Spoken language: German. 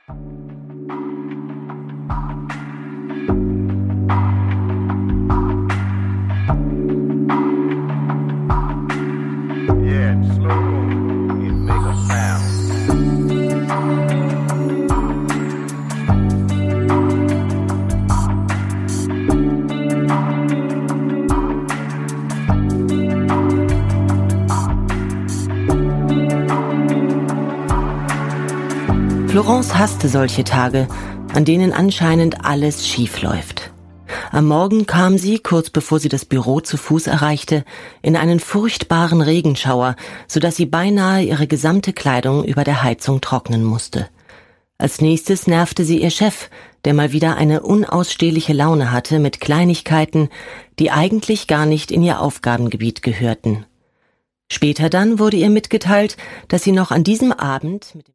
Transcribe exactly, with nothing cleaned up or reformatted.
Yeah, slow roll and make a sound. Florence hasste solche Tage, an denen anscheinend alles schief läuft. Am Morgen kam sie, kurz bevor sie das Büro zu Fuß erreichte, in einen furchtbaren Regenschauer, sodass sie beinahe ihre gesamte Kleidung über der Heizung trocknen musste. Als nächstes nervte sie ihr Chef, der mal wieder eine unausstehliche Laune hatte mit Kleinigkeiten, die eigentlich gar nicht in ihr Aufgabengebiet gehörten. Später dann wurde ihr mitgeteilt, dass sie noch an diesem Abend mit